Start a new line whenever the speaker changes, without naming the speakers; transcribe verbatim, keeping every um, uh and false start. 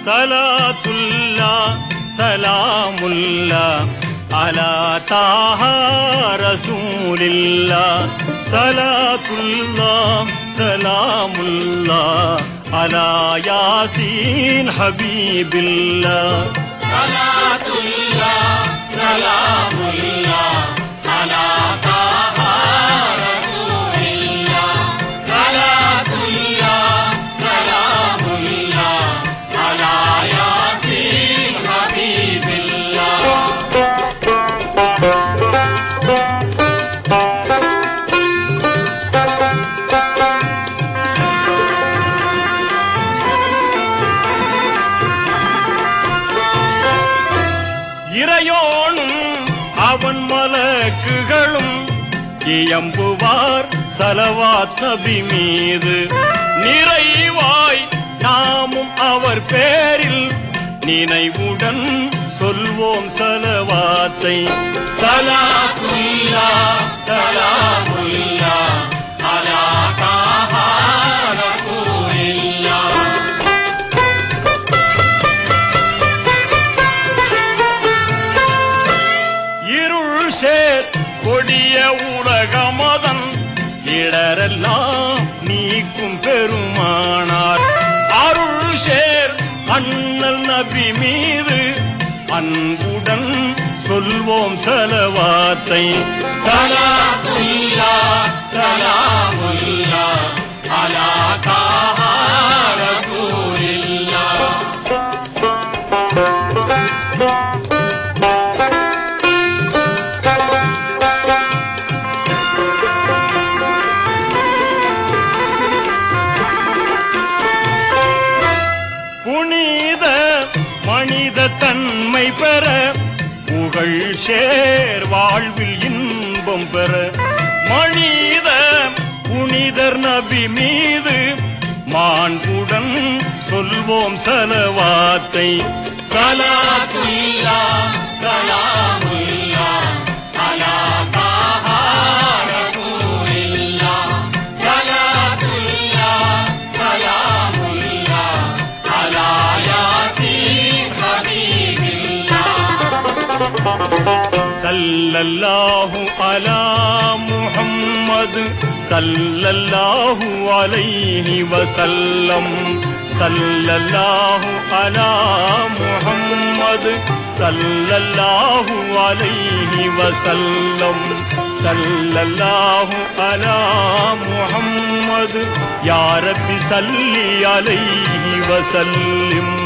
சலாத்துல்லா சலாமுல்லா அலா தாஹா ரசூலில்லா சலாத்துல்லா சலாமுல்லா அலா யாசீன் ஹபீபில்லா
சலாத்துல்லா சலாமுல்லா அலா தாஹா ரசூலில்லா சலாத்துல்லா சலாமுல்லா அலா யாசீன் ஹபீபில்லா.
இறையோனும் அவன் மலக்குகளும் இயம்புவார் ஸலவாத் நபி மீது. நிறைவாய் நாமும் அவர் பேரில் நினைவுடன் சொல்வோம் ஸலவாத்தை.
சலாத்துல்லா சலாமுல்லா அலா தாஹா ரசூலில்லா.
இருள் சேர் கொடிய உலகமதன் இடரெல்லாம் நீக்கும் பெருமானார். அருள் சேர் அண்ணல் நபி மீது அன்புடன் சொல்வோம் ஸலவாத்தை.
சலாத்துல்லா சலாமுல்லா அலா தாஹா ரசூலில்லா.
புனித மனித தன்மை பெற புகழ் சேர் வாழ்வில் இன்பம் பெற மனித புனிதர் நபி மீது மாண்புடன் சொல்வோம் ஸலவாத்தை.
சலாத்துல்லா சலாமுல்லா அலா தாஹா ரசூலில்லா. சலாத்துல்லா சலாமுல்லா அலா யாசீன் ஹபீபில்லா.
சல்லல்லாஹு அலா முஹம்மது சல்லல்லாஹு அலைஹி வஸல்லம். சல்லல்லாஹு அலா முஹம்மது சல்லல்லாஹு அலைஹி வஸல்லம். சல்லல்லாஹு அலா முஹம்மது யா ரப்பி ஸல்லி அலைஹி வஸல்லிம்.